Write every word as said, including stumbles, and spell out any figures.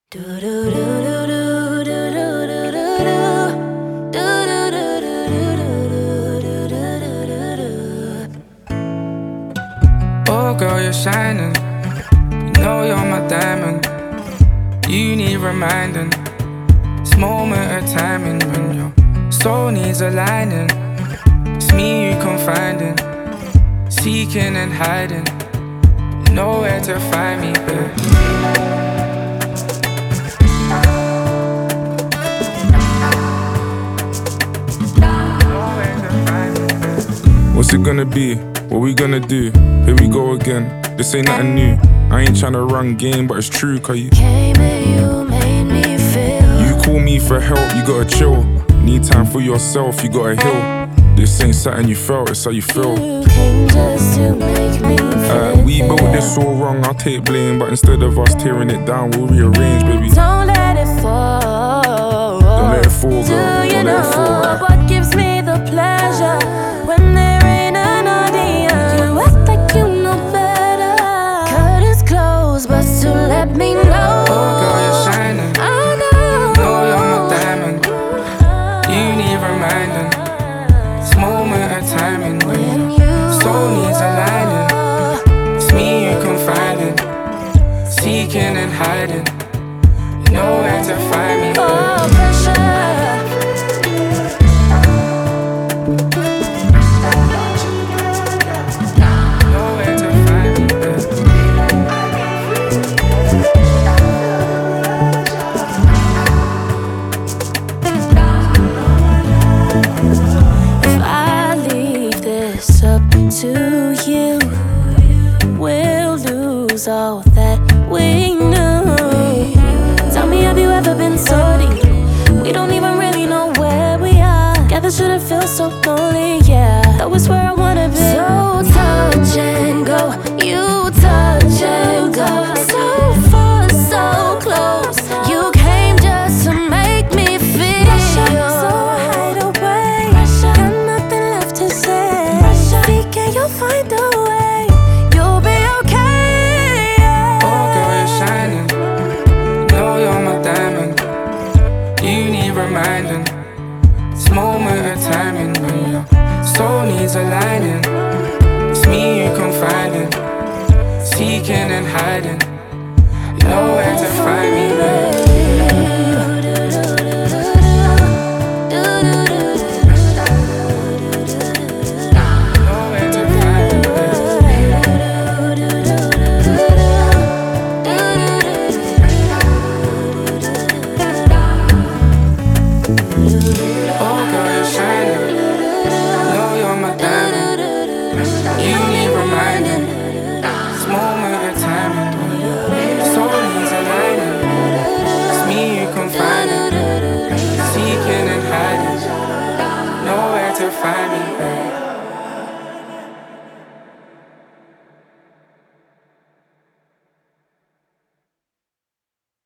Oh girl, you're shining. You know you're my diamond. You need reminding. This moment of timing when your soul needs aligning. It's me you confiding, seeking and hiding. You know where to find me, babe. What's it gonna be? What we gonna do? Here we go again. This ain't nothing new. I ain't tryna run game, but it's true, cause you came and you made me feel. You call me for help, you gotta chill. Need time for yourself, you gotta heal. This ain't something you felt, it's how you feel. You came just to make me feel. Uh, we built this all wrong, I'll take blame. But instead of us tearing it down, we'll rearrange, baby. Don't let it fall. Don't let it fall, girl. Do you Don't know let it fall. what gives me the pleasure? When there ain't an audience, you act like you know better. Curtains closed, but still let me know. Oh girl, you're shining. I know. Know you're my diamond. You need reminding. This moment of timing when your soul needs aligning. It's me you confiding, seeking and hiding. You know where to find me, babe. Oh, pressure. Know where to find me, babe. If I leave this up to you, we'll lose all that we knew. Tell me, have you ever been so deep? We don't even really know where we are. Together shouldn't feel so lonely, yeah. That was where I wanna be. So touch and go, you touch and go. So far, so close. You came just to make me feel. So hide away. Got nothing left to say. Think you'll find a way. You'll be okay. Oh girl, you're shining. Know you're my diamond. You need reminding. This moment of timing when your soul needs aligning. It's me you confiding, seeking and hiding. You know where to find me.